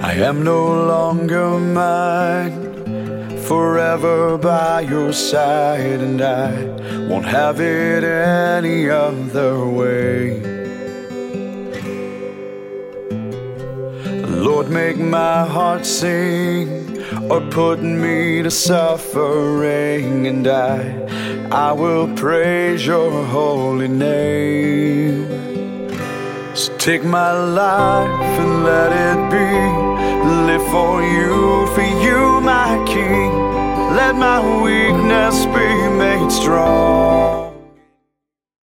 I am no longer mine, forever by your side, and I won't have it any other way. Lord, make my heart sing, or put me to suffering, and I will praise your holy name. So take my life and let it be, live for you, my King. Let my weakness be made strong.